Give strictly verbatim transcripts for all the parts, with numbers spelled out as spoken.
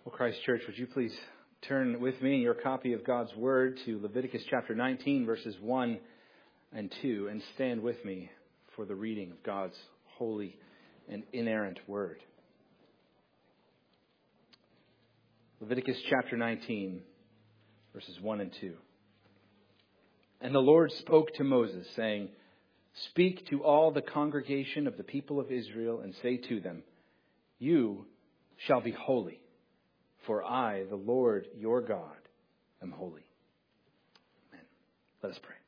Well, Christ Church, would you please turn with me in your copy of God's Word to Leviticus chapter nineteen, verses one and two, and stand with me for the reading of God's holy and inerrant Word. Leviticus chapter nineteen, verses one and two. And the Lord spoke to Moses, saying, "Speak to all the congregation of the people of Israel, and say to them, You shall be holy, for I, the Lord your God, am holy." Amen. Let us pray.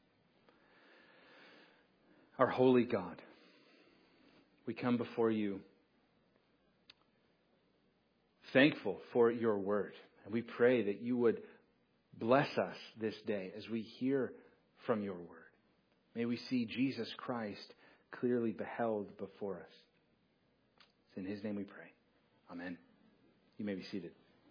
Our holy God, we come before you thankful for your word. And we pray that you would bless us this day as we hear from your word. May we see Jesus Christ clearly beheld before us. It's in his name we pray. Amen. You may be seated.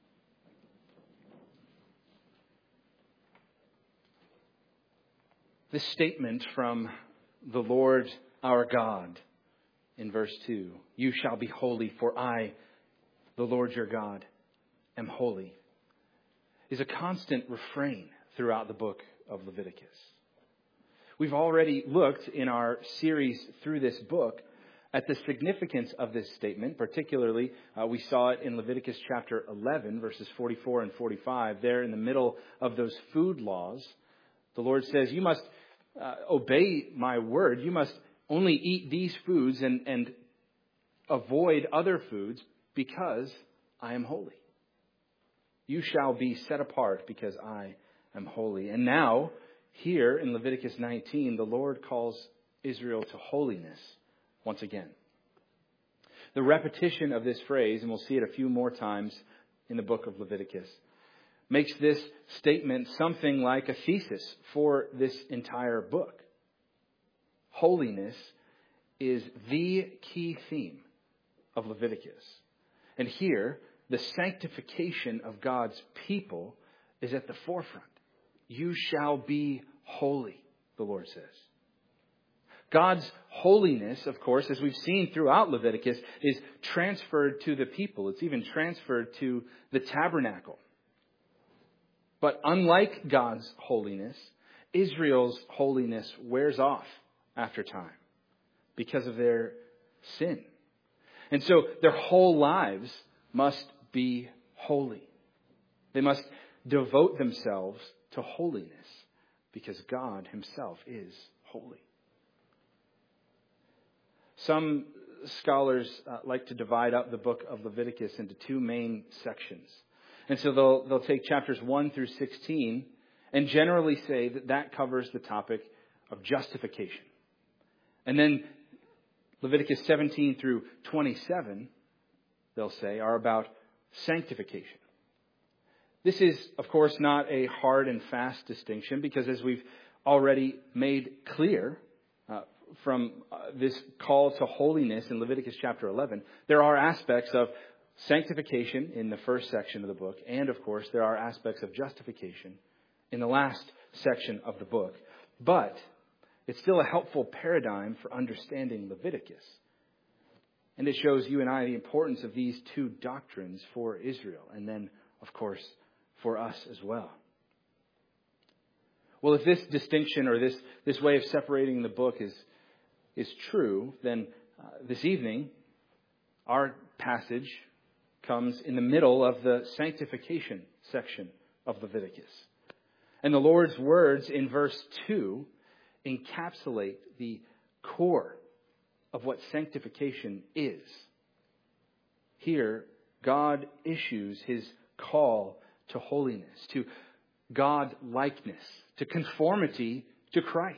This statement from the Lord our God in verse two, "You shall be holy, for I, the Lord your God, am holy," is a constant refrain throughout the book of Leviticus. We've already looked in our series through this book at the significance of this statement. Particularly, uh, we saw it in Leviticus chapter eleven, verses forty-four and forty-five. There in the middle of those food laws, the Lord says, you must uh, obey my word. You must only eat these foods and, and avoid other foods because I am holy. You shall be set apart because I am holy. And now, here in Leviticus nineteen, the Lord calls Israel to holiness once again. The repetition of this phrase, and we'll see it a few more times in the book of Leviticus, makes this statement something like a thesis for this entire book. Holiness is the key theme of Leviticus. And here, the sanctification of God's people is at the forefront. You shall be holy, the Lord says. God's holiness, of course, as we've seen throughout Leviticus, is transferred to the people. It's even transferred to the tabernacle. But unlike God's holiness, Israel's holiness wears off after time because of their sin. And so their whole lives must be holy. They must devote themselves to holiness because God himself is holy. Some scholars uh, like to divide up the book of Leviticus into two main sections. And so they'll, they'll take chapters one through sixteen and generally say that that covers the topic of justification. And then Leviticus seventeen through twenty-seven, they'll say, are about sanctification. This is, of course, not a hard and fast distinction because as we've already made clear uh, from uh, this call to holiness in Leviticus chapter eleven, there are aspects of sanctification in the first section of the book. And, of course, there are aspects of justification in the last section of the book. But it's still a helpful paradigm for understanding Leviticus. And it shows you and I the importance of these two doctrines for Israel. And then, of course, for us as well. Well, if this distinction or this, this way of separating the book is, is true, then uh, this evening, our passage comes in the middle of the sanctification section of Leviticus. And the Lord's words in verse two encapsulate the core of what sanctification is. Here, God issues his call to holiness, to God-likeness, to conformity to Christ.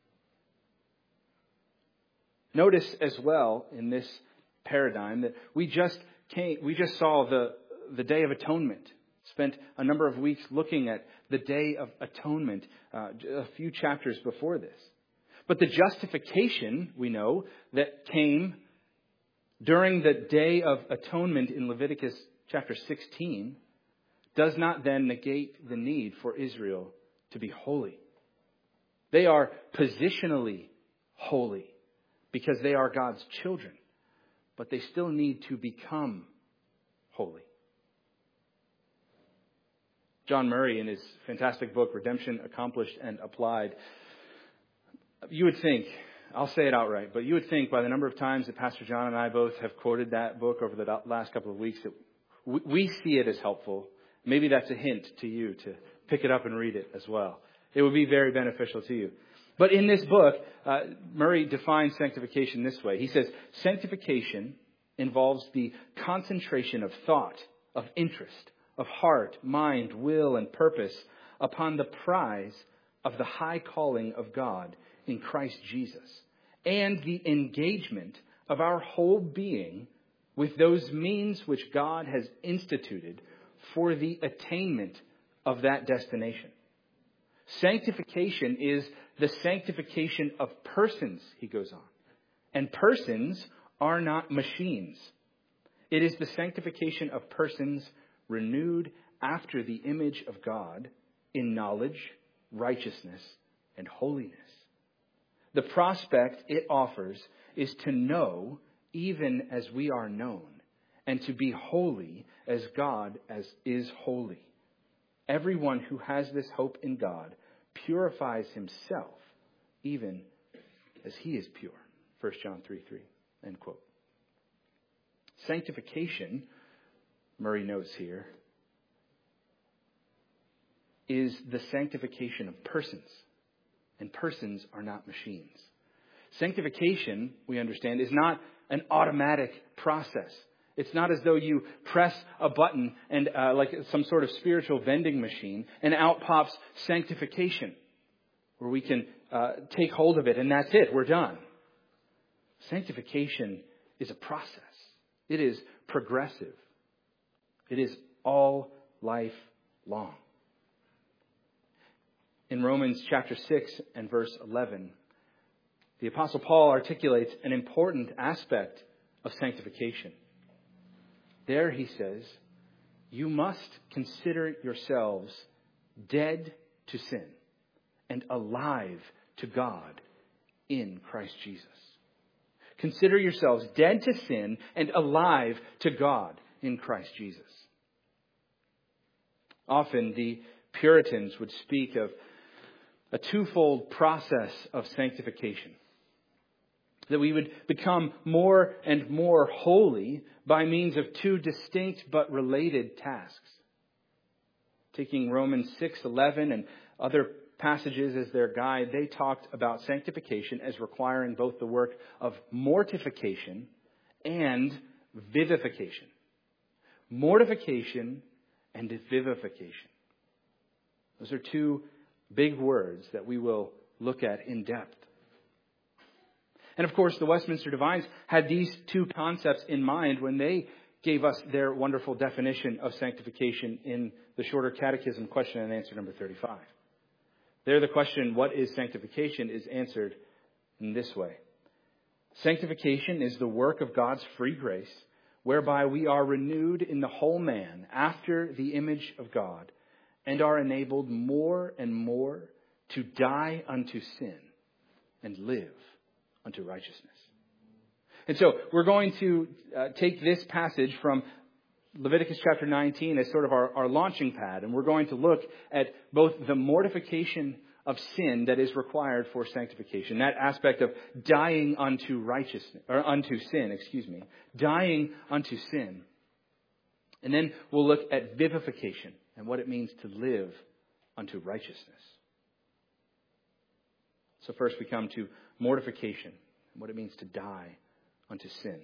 Notice as well in this paradigm that we just came, we just saw the, the Day of Atonement. Spent a number of weeks looking at the Day of Atonement uh, a few chapters before this. But the justification, we know, that came during the Day of Atonement in Leviticus chapter sixteen does not then negate the need for Israel to be holy. They are positionally holy because they are God's children, but they still need to become holy. John Murray, in his fantastic book, Redemption Accomplished and Applied, you would think, I'll say it outright, but you would think by the number of times that Pastor John and I both have quoted that book over the last couple of weeks that we see it as helpful. Maybe that's a hint to you to pick it up and read it as well. It would be very beneficial to you. But in this book, uh, Murray defines sanctification this way. He says, sanctification involves the concentration of thought, of interest, of heart, mind, will, and purpose upon the prize of the high calling of God in Christ Jesus, and the engagement of our whole being with those means which God has instituted for the attainment of that destination. Sanctification is the sanctification of persons, he goes on. And persons are not machines. It is the sanctification of persons renewed after the image of God in knowledge, righteousness, and holiness. The prospect it offers is to know even as we are known, and to be holy as God as is holy. Everyone who has this hope in God purifies himself even as he is pure. First John three three, end quote. Sanctification, Murray notes here, is the sanctification of persons. And persons are not machines. Sanctification, we understand, is not an automatic process. It's not as though you press a button and uh, like some sort of spiritual vending machine and out pops sanctification, where we can uh, take hold of it and that's it, we're done. Sanctification is a process. It is progressive. It is all life long. In Romans chapter six and verse eleven, the Apostle Paul articulates an important aspect of sanctification. There he says, you must consider yourselves dead to sin and alive to God in Christ Jesus. Consider yourselves dead to sin and alive to God in Christ Jesus. Often the Puritans would speak of a twofold process of sanctification. That we would become more and more holy by means of two distinct but related tasks. Taking Romans six eleven and other passages as their guide, they talked about sanctification as requiring both the work of mortification and vivification. Mortification and vivification. Those are two big words that we will look at in depth. And of course, the Westminster Divines had these two concepts in mind when they gave us their wonderful definition of sanctification in the Shorter Catechism, question and answer number thirty-five. There, the question, what is sanctification, is answered in this way. Sanctification is the work of God's free grace, whereby we are renewed in the whole man after the image of God, and are enabled more and more to die unto sin and live unto righteousness. And so we're going to uh, take this passage from Leviticus chapter nineteen as sort of our, our launching pad. And we're going to look at both the mortification of sin that is required for sanctification, that aspect of dying unto righteousness, or unto sin, excuse me, dying unto sin. And then we'll look at vivification and what it means to live unto righteousness. So first we come to mortification and what it means to die unto sin.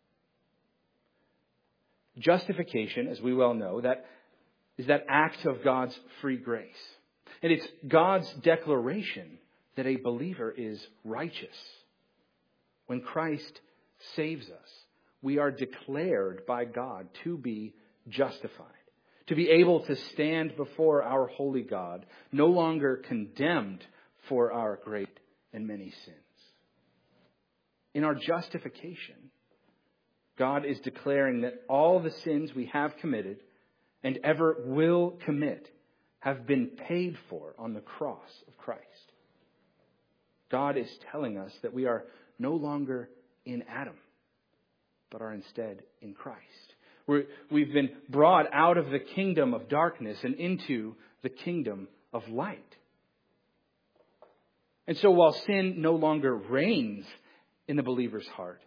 Justification, as we well know, that is that act of God's free grace. And it's God's declaration that a believer is righteous. When Christ saves us, we are declared by God to be justified, to be able to stand before our holy God, no longer condemned for our great and many sins. In our justification, God is declaring that all the sins we have committed and ever will commit have been paid for on the cross of Christ. God is telling us that we are no longer in Adam, but are instead in Christ. We're, we've been brought out of the kingdom of darkness and into the kingdom of light. And so while sin no longer reigns in the believer's heart,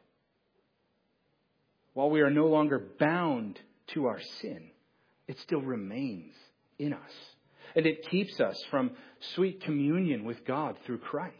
while we are no longer bound to our sin, it still remains in us. And it keeps us from sweet communion with God through Christ.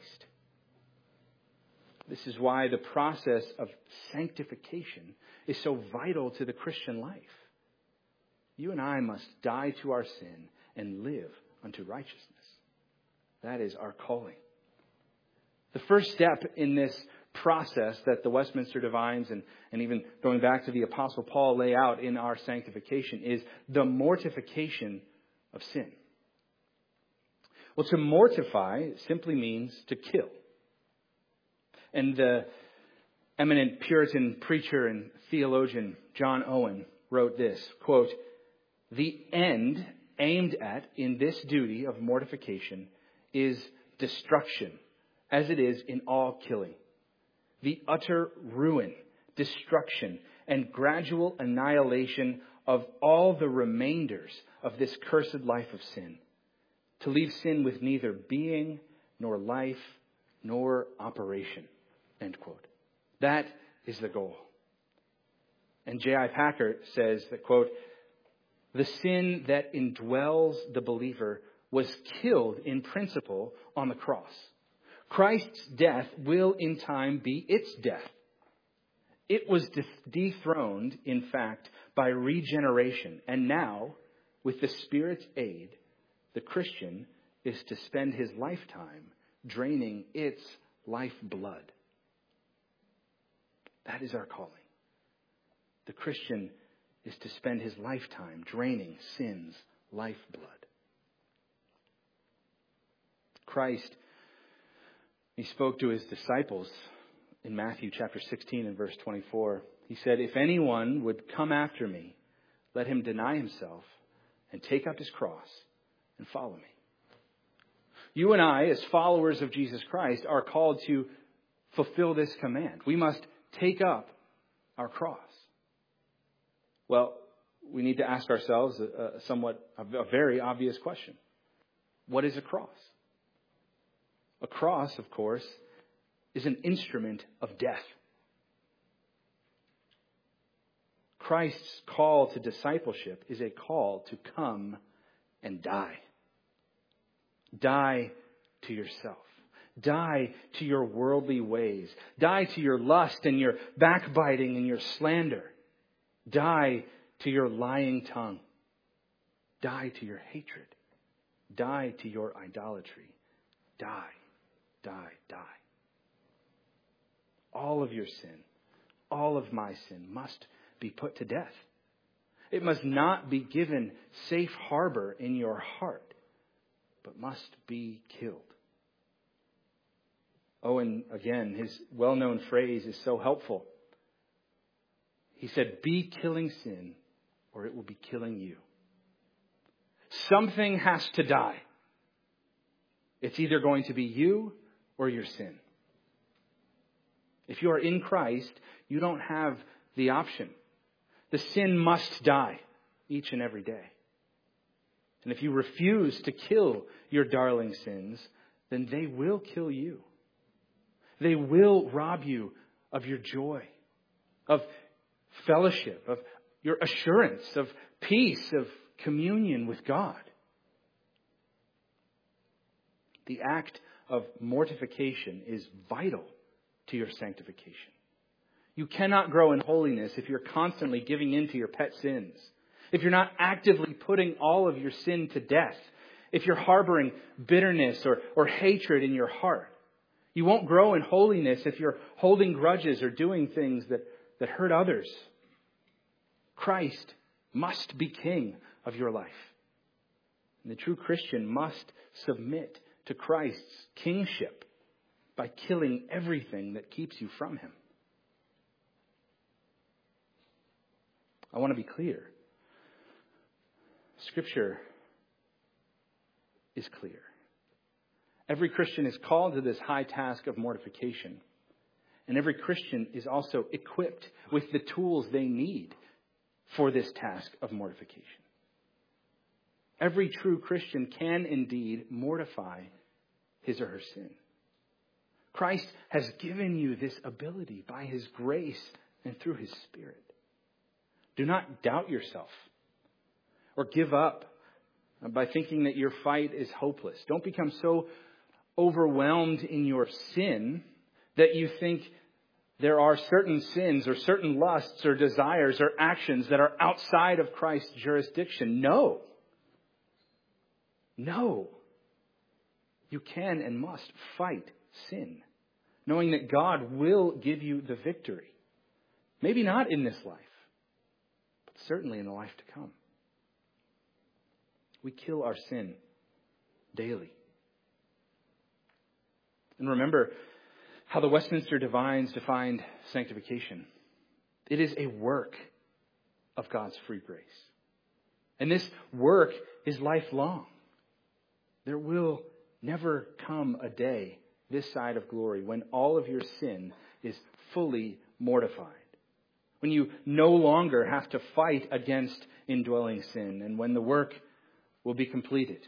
This is why the process of sanctification is so vital to the Christian life. You and I must die to our sin and live unto righteousness. That is our calling. The first step in this process that the Westminster Divines and, and even going back to the Apostle Paul lay out in our sanctification is the mortification of sin. Well, to mortify simply means to kill. And the eminent Puritan preacher and theologian John Owen wrote this, quote, "The end aimed at in this duty of mortification is destruction, as it is in all killing. The utter ruin, destruction, and gradual annihilation of all the remainders of this cursed life of sin, to leave sin with neither being, nor life, nor operation." End quote. That is the goal. And J I Packer says that, quote, "The sin that indwells the believer was killed in principle on the cross. Christ's death will in time be its death. It was dethroned, in fact, by regeneration. And now, with the Spirit's aid, the Christian is to spend his lifetime draining its lifeblood." That is our calling. The Christian is to spend his lifetime draining sin's lifeblood. Christ, he spoke to his disciples in Matthew chapter sixteen and verse twenty-four. He said, "If anyone would come after me, let him deny himself and take up his cross and follow me." You and I, as followers of Jesus Christ, are called to fulfill this command. We must take up our cross. Well, we need to ask ourselves a, a somewhat, a, a very obvious question. What is a cross? A cross, of course, is an instrument of death. Christ's call to discipleship is a call to come and die. Die to yourself. Die to your worldly ways. Die to your lust and your backbiting and your slander. Die to your lying tongue. Die to your hatred. Die to your idolatry. Die, die, die. All of your sin, all of my sin must be put to death. It must not be given safe harbor in your heart, but must be killed. Owen, again, his well-known phrase is so helpful. He said, "Be killing sin, or it will be killing you." Something has to die. It's either going to be you or your sin. If you are in Christ, you don't have the option. The sin must die each and every day. And if you refuse to kill your darling sins, then they will kill you. They will rob you of your joy, of fellowship, of your assurance, of peace, of communion with God. The act of mortification is vital to your sanctification. You cannot grow in holiness if you're constantly giving in to your pet sins. If you're not actively putting all of your sin to death. If you're harboring bitterness or, or hatred in your heart. You won't grow in holiness if you're holding grudges or doing things that, that hurt others. Christ must be king of your life. And the true Christian must submit to Christ's kingship by killing everything that keeps you from him. I want to be clear. Scripture is clear. Every Christian is called to this high task of mortification. And every Christian is also equipped with the tools they need for this task of mortification. Every true Christian can indeed mortify his or her sin. Christ has given you this ability by His grace and through His Spirit. Do not doubt yourself or give up by thinking that your fight is hopeless. Don't become so overwhelmed in your sin that you think there are certain sins or certain lusts or desires or actions that are outside of Christ's jurisdiction. No. No. You can and must fight sin, knowing that God will give you the victory. Maybe not in this life, but certainly in the life to come. We kill our sin daily. And remember how the Westminster Divines defined sanctification. It is a work of God's free grace. And this work is lifelong. There will never come a day this side of glory when all of your sin is fully mortified. When you no longer have to fight against indwelling sin, and when the work will be completed.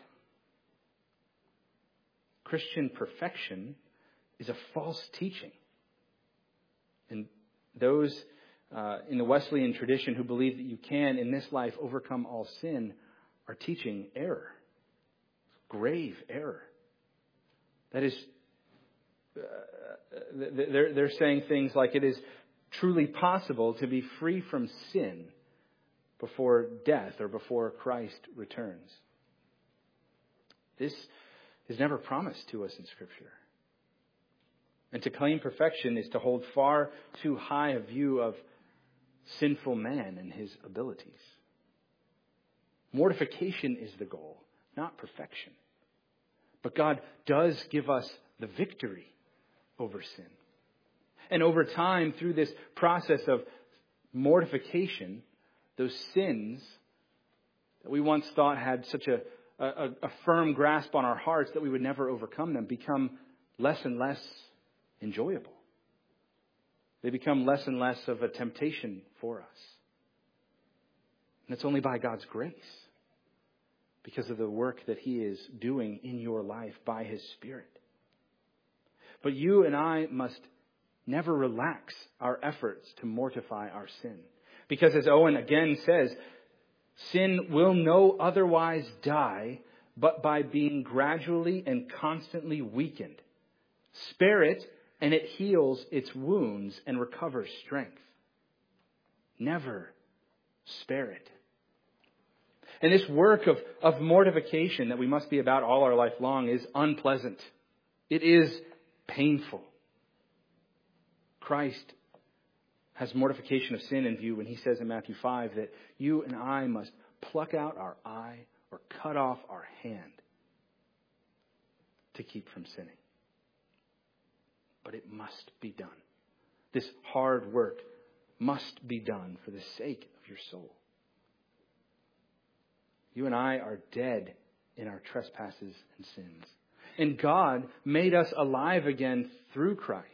Christian perfection is a false teaching. And those uh, in the Wesleyan tradition who believe that you can, in this life, overcome all sin are teaching error. Grave error. That is, uh, they're, they're saying things like it is truly possible to be free from sin before death or before Christ returns. This is never promised to us in Scripture. And to claim perfection is to hold far too high a view of sinful man and his abilities. Mortification is the goal, not perfection. But God does give us the victory over sin. And over time, through this process of mortification, those sins that we once thought had such a, a, a firm grasp on our hearts that we would never overcome them become less and less enjoyable. They become less and less of a temptation for us. And it's only by God's grace, because of the work that He is doing in your life by His Spirit. But you and I must never relax our efforts to mortify our sin. Because as Owen again says, sin will no otherwise die but by being gradually and constantly weakened. Spare it, and it heals its wounds and recovers strength. Never spare it. And this work of, of mortification that we must be about all our life long is unpleasant. It is painful. Christ has mortification of sin in view when He says in Matthew five that you and I must pluck out our eye or cut off our hand to keep from sinning. But it must be done. This hard work must be done for the sake of your soul. You and I are dead in our trespasses and sins. And God made us alive again through Christ.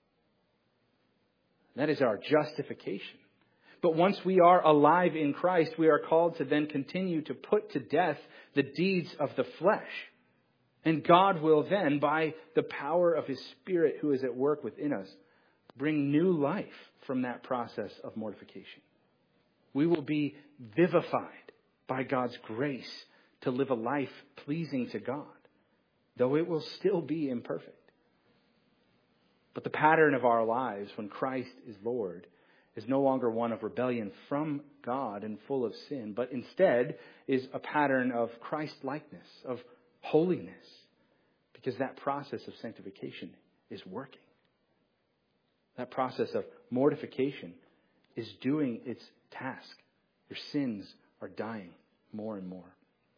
That is our justification. But once we are alive in Christ, we are called to then continue to put to death the deeds of the flesh. And God will then, by the power of His Spirit who is at work within us, bring new life from that process of mortification. We will be vivified by God's grace to live a life pleasing to God, though it will still be imperfect. But the pattern of our lives when Christ is Lord is no longer one of rebellion from God and full of sin, but instead is a pattern of Christ-likeness, of holiness, because that process of sanctification is working. That process of mortification is doing its task. Your sins are dying more and more.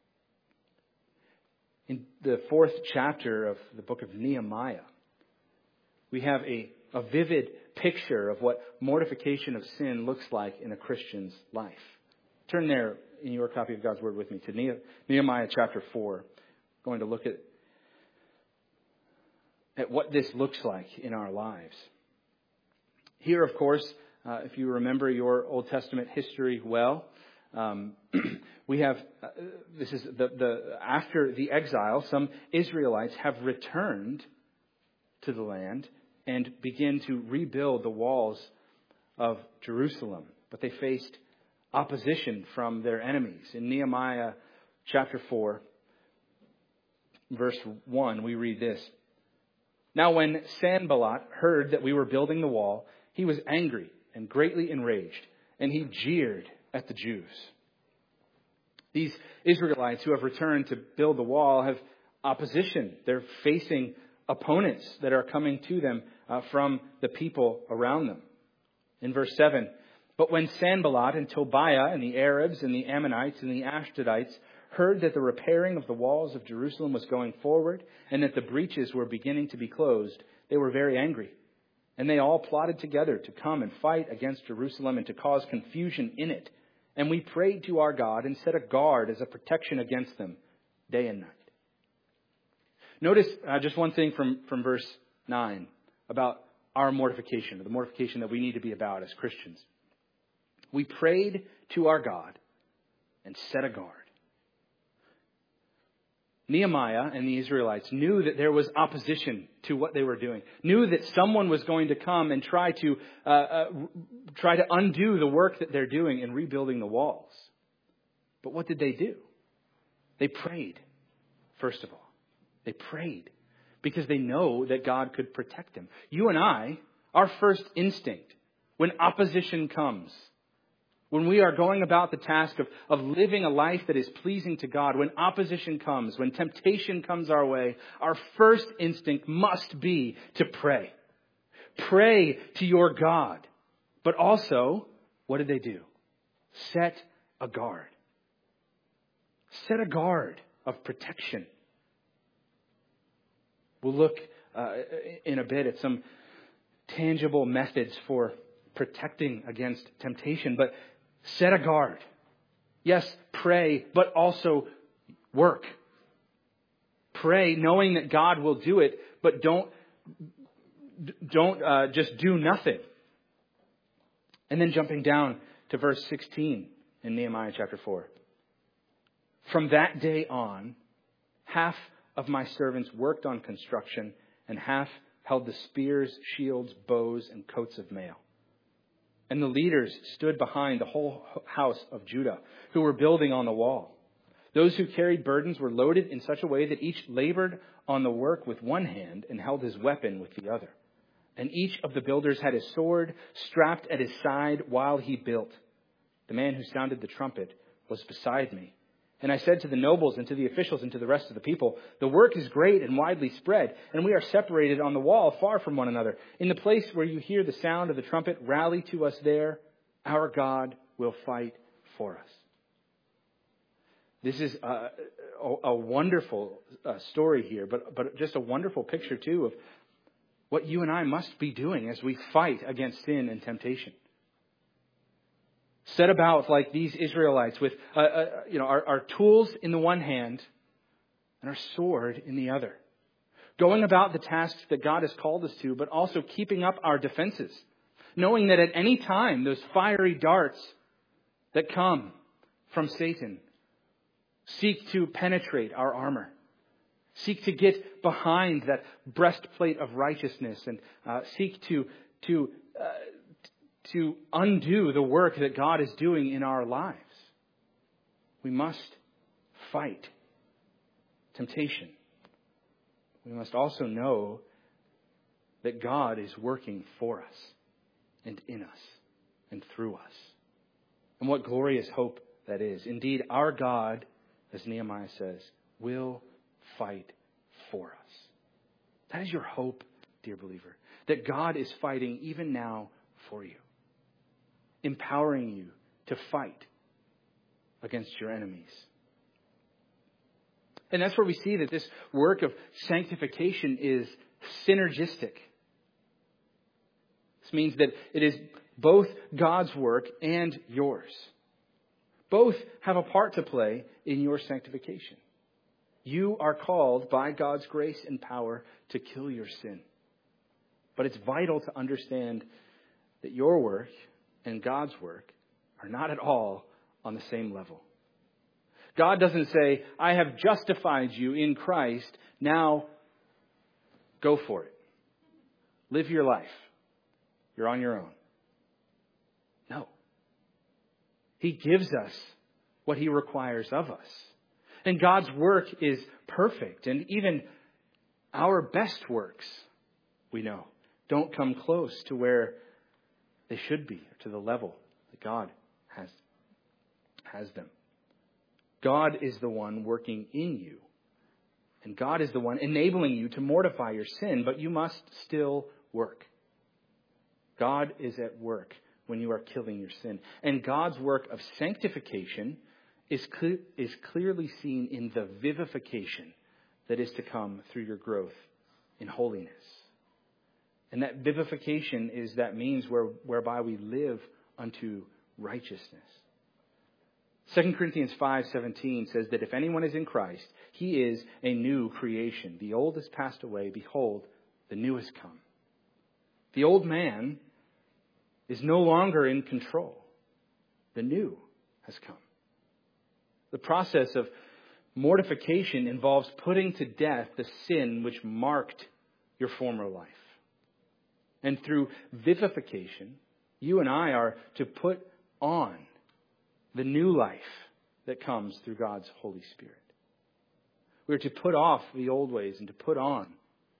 In the fourth chapter of the book of Nehemiah, we have a, a vivid picture of what mortification of sin looks like in a Christian's life. Turn there in your copy of God's Word with me to Nehemiah chapter four. I'm going to look at, at what this looks like in our lives. Here, of course, Uh, if you remember your Old Testament history well, um, we have, uh, this is the, the, after the exile, some Israelites have returned to the land and begin to rebuild the walls of Jerusalem. But they faced opposition from their enemies. In Nehemiah chapter four, verse one, we read this. Now when Sanballat heard that we were building the wall, he was angry and greatly enraged, and he jeered at the Jews. These Israelites who have returned to build the wall have opposition. They're facing opponents that are coming to them uh, from the people around them. In verse seven, but when Sanballat and Tobiah and the Arabs and the Ammonites and the Ashdodites heard that the repairing of the walls of Jerusalem was going forward and that the breaches were beginning to be closed, they were very angry. And they all plotted together to come and fight against Jerusalem and to cause confusion in it. And we prayed to our God and set a guard as a protection against them day and night. Notice uh, just one thing from, from verse nine about our mortification, or the mortification that we need to be about as Christians. We prayed to our God and set a guard. Nehemiah and the Israelites knew that there was opposition to what they were doing, knew that someone was going to come and try to uh, uh, try to undo the work that they're doing in rebuilding the walls. But what did they do? They prayed, first of all. They prayed because they know that God could protect them. You and I, our first instinct when opposition comes, when we are going about the task of, of living a life that is pleasing to God, when opposition comes, when temptation comes our way, our first instinct must be to pray. Pray to your God. But also, what did they do? Set a guard. Set a guard of protection. We'll look uh, in a bit at some tangible methods for protecting against temptation, but set a guard. Yes, pray, but also work. Pray knowing that God will do it, but don't don't uh, just do nothing. And then jumping down to verse sixteen in Nehemiah chapter four. From that day on, half of my servants worked on construction, and half held the spears, shields, bows, and coats of mail. And the leaders stood behind the whole house of Judah, who were building on the wall. Those who carried burdens were loaded in such a way that each labored on the work with one hand and held his weapon with the other. And each of the builders had his sword strapped at his side while he built. The man who sounded the trumpet was beside me. And I said to the nobles and to the officials and to the rest of the people, the work is great and widely spread, and we are separated on the wall far from one another. In the place where you hear the sound of the trumpet, rally to us there. Our God will fight for us. This is a, a, a wonderful uh, story here, but, but just a wonderful picture, too, of what you and I must be doing as we fight against sin and temptation. Set about like these Israelites with, uh, uh, you know, our, our tools in the one hand and our sword in the other. Going about the tasks that God has called us to, but also keeping up our defenses. Knowing that at any time, those fiery darts that come from Satan seek to penetrate our armor. Seek to get behind that breastplate of righteousness and uh, seek to, to, uh, to undo the work that God is doing in our lives. We must fight temptation. We must also know that God is working for us and in us and through us. And what glorious hope that is. Indeed, our God, as Nehemiah says, will fight for us. That is your hope, dear believer, that God is fighting even now for you, empowering you to fight against your enemies. And that's where we see that this work of sanctification is synergistic. This means that it is both God's work and yours. Both have a part to play in your sanctification. You are called by God's grace and power to kill your sin. But it's vital to understand that your work and God's work are not at all on the same level. God doesn't say, I have justified you in Christ, now go for it. Live your life. You're on your own. No. He gives us what He requires of us. And God's work is perfect. And even our best works, we know, don't come close to where they should be, or to the level that God has, has them. God is the one working in you. And God is the one enabling you to mortify your sin, but you must still work. God is at work when you are killing your sin. And God's work of sanctification is, cle- is clearly seen in the vivification that is to come through your growth in holiness. And that vivification is that means where, whereby we live unto righteousness. Second Corinthians five seventeen says that if anyone is in Christ, he is a new creation. The old has passed away. Behold, the new has come. The old man is no longer in control. The new has come. The process of mortification involves putting to death the sin which marked your former life. And through vivification, you and I are to put on the new life that comes through God's Holy Spirit. We are to put off the old ways and to put on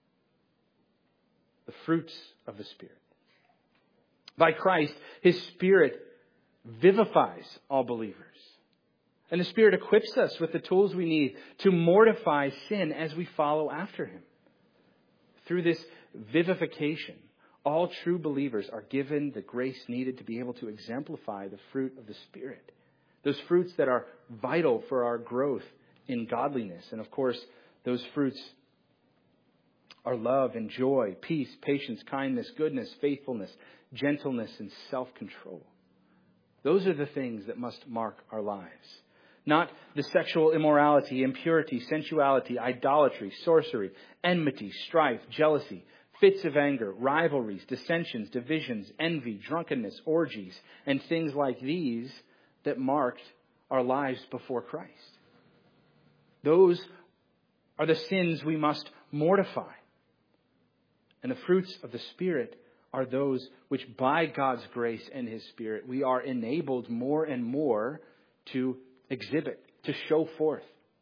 the fruits of the Spirit. By Christ, His Spirit vivifies all believers. And the Spirit equips us with the tools we need to mortify sin as we follow after Him. Through this vivification, all true believers are given the grace needed to be able to exemplify the fruit of the Spirit. Those fruits that are vital for our growth in godliness. And of course, those fruits are love and joy, peace, patience, kindness, goodness, faithfulness, gentleness, and self-control. Those are the things that must mark our lives. Not the sexual immorality, impurity, sensuality, idolatry, sorcery, enmity, strife, jealousy, fits of anger, rivalries, dissensions, divisions, envy, drunkenness, orgies, and things like these that marked our lives before Christ. Those are the sins we must mortify. And the fruits of the Spirit are those which by God's grace and His Spirit we are enabled more and more to exhibit, to show forth.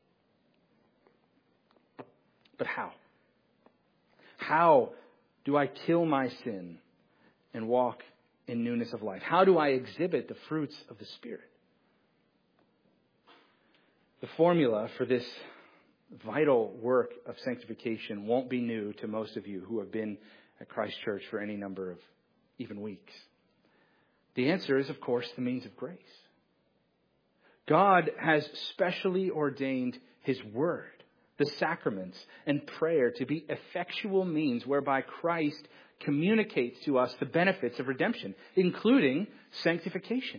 But how? How do I kill my sin and walk in newness of life? How do I exhibit the fruits of the Spirit? The formula for this vital work of sanctification won't be new to most of you who have been at Christ Church for any number of even weeks. The answer is, of course, the means of grace. God has specially ordained His Word, the sacraments, and prayer to be effectual means whereby Christ communicates to us the benefits of redemption, including sanctification.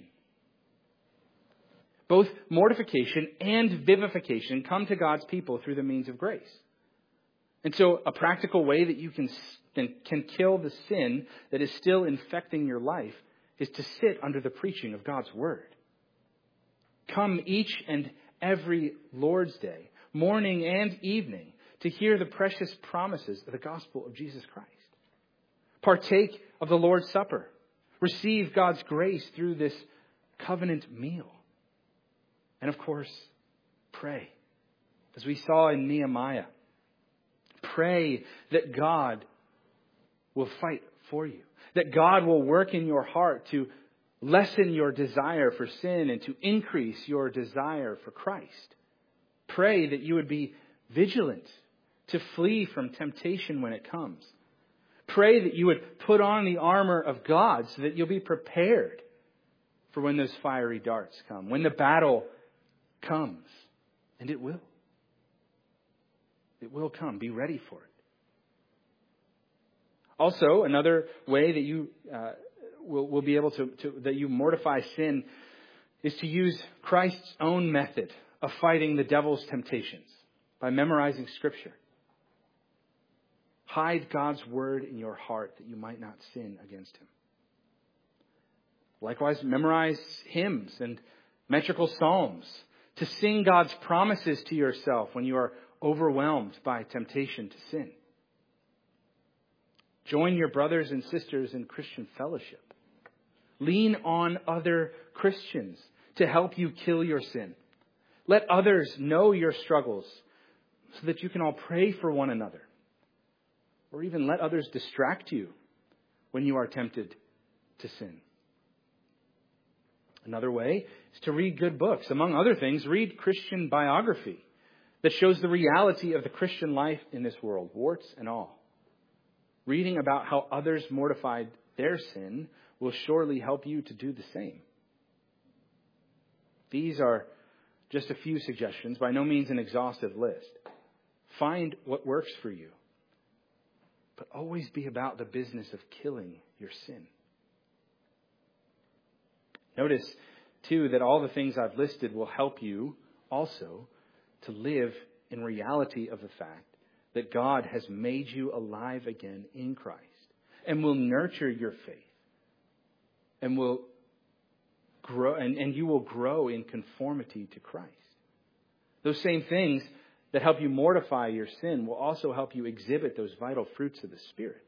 Both mortification and vivification come to God's people through the means of grace. And so a practical way that you can, can kill the sin that is still infecting your life is to sit under the preaching of God's Word. Come each and every Lord's Day, morning and evening, to hear the precious promises of the gospel of Jesus Christ. Partake of the Lord's Supper. Receive God's grace through this covenant meal. And of course, pray. As we saw in Nehemiah, pray that God will fight for you. That God will work in your heart to lessen your desire for sin and to increase your desire for Christ. Pray that you would be vigilant to flee from temptation when it comes. Pray that you would put on the armor of God so that you'll be prepared for when those fiery darts come, when the battle comes. And it will. It will come. Be ready for it. Also, another way that you uh, will, will be able to, to, that you mortify sin is to use Christ's own method of fighting the devil's temptations by memorizing Scripture. Hide God's Word in your heart that you might not sin against Him. Likewise, memorize hymns and metrical psalms to sing God's promises to yourself when you are overwhelmed by temptation to sin. Join your brothers and sisters in Christian fellowship. Lean on other Christians to help you kill your sin. Let others know your struggles so that you can all pray for one another. Or even let others distract you when you are tempted to sin. Another way is to read good books. Among other things, read Christian biography that shows the reality of the Christian life in this world, warts and all. Reading about how others mortified their sin will surely help you to do the same. These are just a few suggestions, by no means an exhaustive list. Find what works for you, but always be about the business of killing your sin. Notice, too, that all the things I've listed will help you also to live in reality of the fact that God has made you alive again in Christ and will nurture your faith and will grow, and, and you will grow in conformity to Christ. Those same things that help you mortify your sin will also help you exhibit those vital fruits of the Spirit.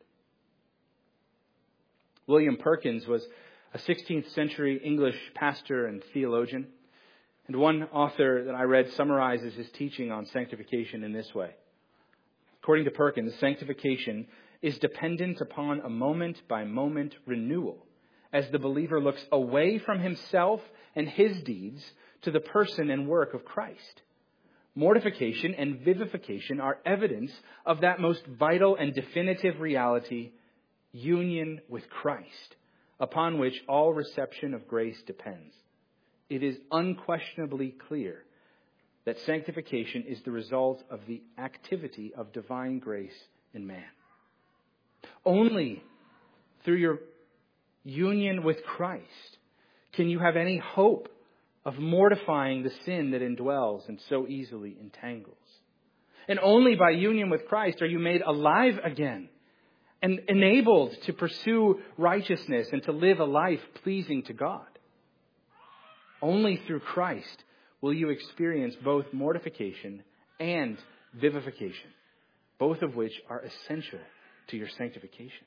William Perkins was a sixteenth century English pastor and theologian. And one author that I read summarizes his teaching on sanctification in this way. According to Perkins, sanctification is dependent upon a moment-by-moment renewal as the believer looks away from himself and his deeds to the person and work of Christ. Mortification and vivification are evidence of that most vital and definitive reality, union with Christ, upon which all reception of grace depends. It is unquestionably clear that sanctification is the result of the activity of divine grace in man. Only through your union with Christ can you have any hope of mortifying the sin that indwells and so easily entangles. And only by union with Christ are you made alive again and enabled to pursue righteousness and to live a life pleasing to God. Only through Christ will you experience both mortification and vivification, both of which are essential to your sanctification.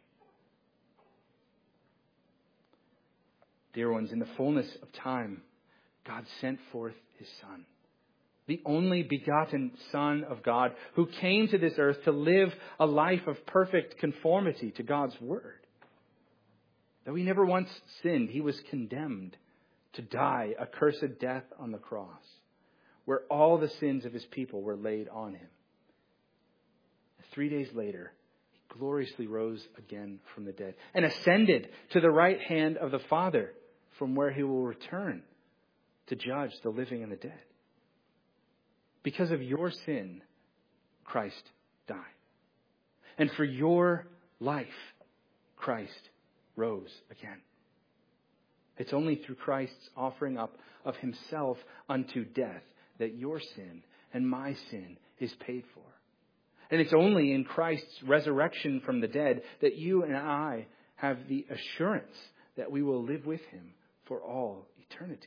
Dear ones, in the fullness of time, God sent forth his Son, the only begotten Son of God, who came to this earth to live a life of perfect conformity to God's word. Though he never once sinned, he was condemned to die a cursed death on the cross, where all the sins of his people were laid on him. Three days later, he gloriously rose again from the dead and ascended to the right hand of the Father, from where he will return to judge the living and the dead. Because of your sin, Christ died. And for your life, Christ rose again. It's only through Christ's offering up of himself unto death that your sin and my sin is paid for. And it's only in Christ's resurrection from the dead that you and I have the assurance that we will live with him for all eternity.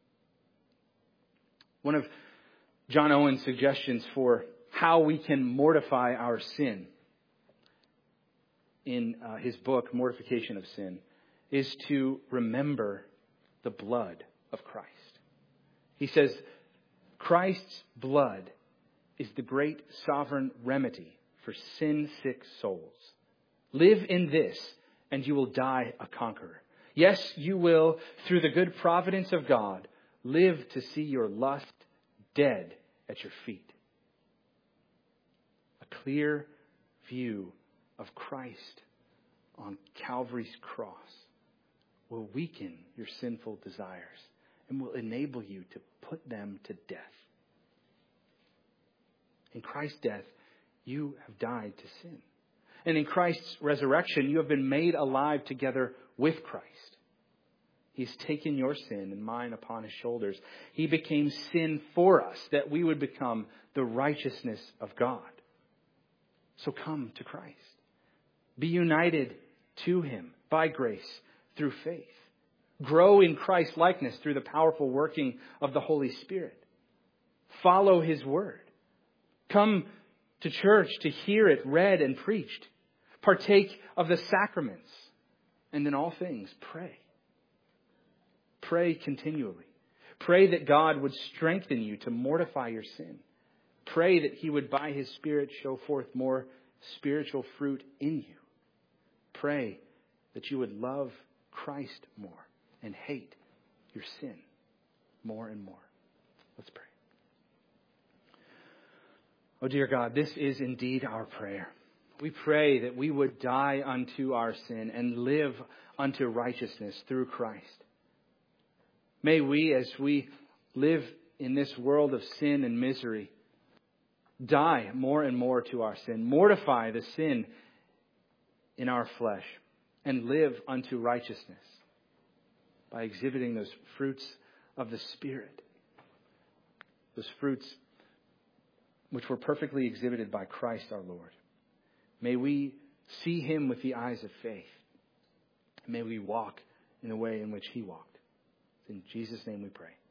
One of John Owen's suggestions for how we can mortify our sin in uh, his book, Mortification of Sin, is to remember the blood of Christ. He says, Christ's blood is the great sovereign remedy for sin-sick souls. Live in this, and you will die a conqueror. Yes, you will, through the good providence of God, live to see your lust dead at your feet. A clear view of Christ on Calvary's cross will weaken your sinful desires and will enable you to put them to death. In Christ's death, you have died to sin. And in Christ's resurrection, you have been made alive together with Christ. He's taken your sin and mine upon his shoulders. He became sin for us, that we would become the righteousness of God. So come to Christ. Be united to him by grace through faith. Grow in Christ's likeness through the powerful working of the Holy Spirit. Follow His word. Come to church to hear it read and preached. Partake of the sacraments. And in all things, pray. Pray continually. Pray that God would strengthen you to mortify your sin. Pray that He would, by His Spirit, show forth more spiritual fruit in you. Pray that you would love Christ more and hate your sin more and more. Let's pray. Oh, dear God, this is indeed our prayer. We pray that we would die unto our sin and live unto righteousness through Christ. May we, as we live in this world of sin and misery, die more and more to our sin, mortify the sin in our flesh, and live unto righteousness by exhibiting those fruits of the Spirit, those fruits which were perfectly exhibited by Christ our Lord. May we see Him with the eyes of faith. May we walk in the way in which He walked. In Jesus' name we pray.